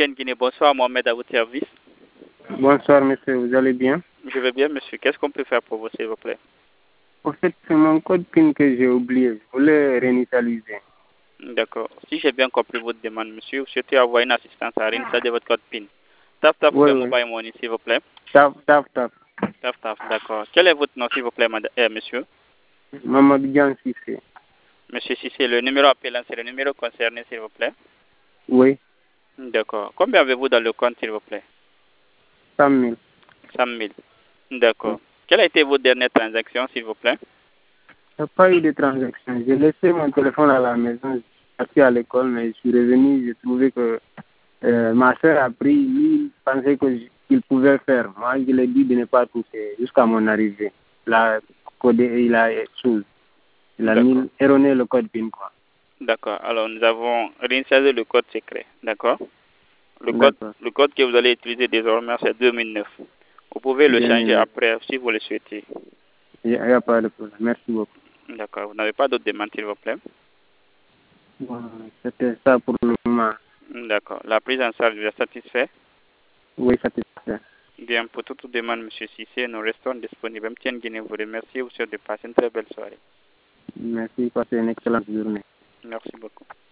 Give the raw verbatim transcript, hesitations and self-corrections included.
Tienne Guinée, bonsoir, Mohamed à votre service. Bonsoir, monsieur, vous allez bien? Je vais bien, monsieur. Qu'est-ce qu'on peut faire pour vous, s'il vous plaît? En fait, c'est mon code PIN que j'ai oublié. Je voulais réinitialiser. D'accord. Si j'ai bien compris votre demande, monsieur, vous souhaitez avoir une assistance à réinitialiser votre code PIN. Taf, taf, Oui, le oui. mobile money, s'il vous plaît. Taf, taf, taf. Taf, taf, d'accord. Quel est votre nom, s'il vous plaît, madame, euh, monsieur? Mamadou Dian Sissé. Monsieur Sissé, le numéro appelant, c'est le numéro concerné, s'il vous plaît. Oui, D'accord. Combien avez-vous dans le compte, s'il vous plaît? cent mille. cent mille. D'accord. Quelle a été votre dernière transaction, s'il vous plaît? Il n'y a pas eu de transaction. J'ai laissé mon téléphone à la maison. Je suis parti à l'école, mais je suis revenu. J'ai trouvé que euh, ma soeur a pris. Lui, il pensait que je- qu'il pouvait faire. Moi, je lui ai dit de ne pas toucher jusqu'à mon arrivée. Il a codé, il a chose. Il a D'accord. mis, erroné le code PIN, quoi. D'accord. Alors, nous avons réinitialisé le code secret. D'accord. Le code, D'accord. le code que vous allez utiliser désormais, c'est deux mille neuf. Vous pouvez le changer deux mille neuf. après si vous le souhaitez. Il n'y a, il y a pas de problème. Merci beaucoup. D'accord. Vous n'avez pas d'autres demandes, s'il vous plaît? Bon, c'était ça pour le moment. D'accord. La prise en charge vous est satisfait? Oui, satisfait. Bien, pour toute demande, M. Sissé, nous restons disponibles. M T N Guinée vous remercie. Vous souhaite de passer une très belle soirée. Merci, passez une excellente journée. Merci beaucoup.